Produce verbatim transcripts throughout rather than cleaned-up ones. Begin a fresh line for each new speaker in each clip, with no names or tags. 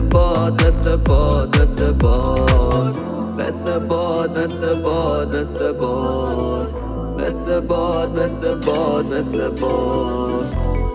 باد مثل باد مثل باد مثل باد مثل باد مثل باد مثل باد مثل باد مثل باد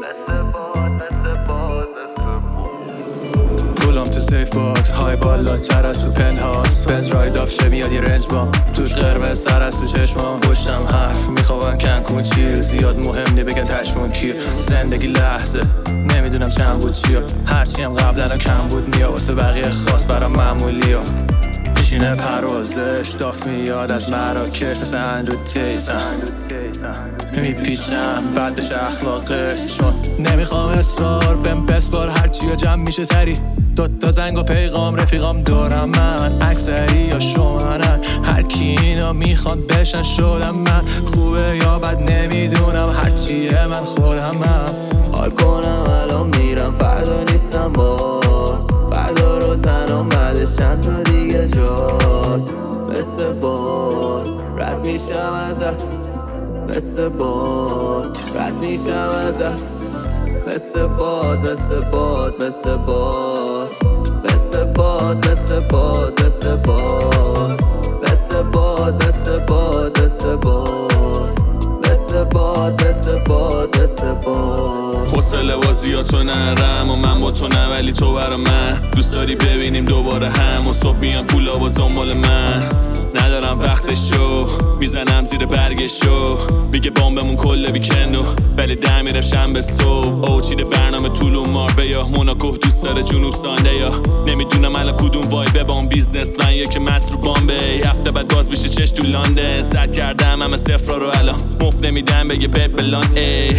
پولم تو سیف باکس های بالا تر از تو پن هاوس بنز راید آف شه میاد یه رنج بام توش قرمز تر از تو چشمام پشتم حرف میخوابن کن چیل زیاد مهم نی بگن تشمون کیه زندگی لحظه نمیدونم چند بود چیا هرچی هم قبلا کم بود نیا واسه بقیه خاص برام معمولی ها میشینه پروازش داف میاد از مراکش مثل اندرو تیسن میپیچم بعد بشه اخلاقش چون نمیخوام اصرار بهم بسپار هرچی ها جمع میشه سری دوتا زنگ و پیغام رفیقام دورم من اکثری یا شوهرن هر کی اینا میخوان بشن شدم من خوبه یا بد نمیدونم هرچیه من خودم من
حال کنم الان میرم فردا نیستم باد فردا رو تنم بعدش چند تا دیگه جات مثل باد رد میشم ازت مثل باد رد میشم ازت مثل باد مثل باد مثل باد مثل باد مثل باد مثل باد مثل باد مثل باد مثل باد مثل باد مثل باد مثل باد
حوصله بازیاتو نرم و من با تو نه ولی تو برا من دوست داری ببینیم دوباره هم و صبح میان پولا با زنبال من ندارم وقتشو میزنم زیر برگشو میگه بامبمون کل ویکندو ولی در میرم شنبه صبح او چیده برنامه طولو ماربه یا موناکو دوست داره جنوب سانده یا نمیدونم الان کدوم وایبه با اون بیزنس من یا که مست رو بامبه هفته بعد باز میشه چش تو لندن زد کردم همه صفرا رو الان مفت نمیدم بگه ببلان ای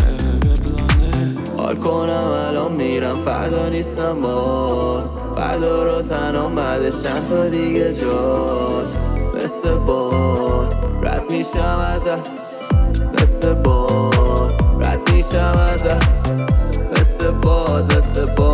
حال کنم الان میرم فردا نیستم باد فردا رو تنم بعدش چند تا دیگه جات مثل باد رد میشم ازت مثل باد رد میشم ازت مثل باد مثل باد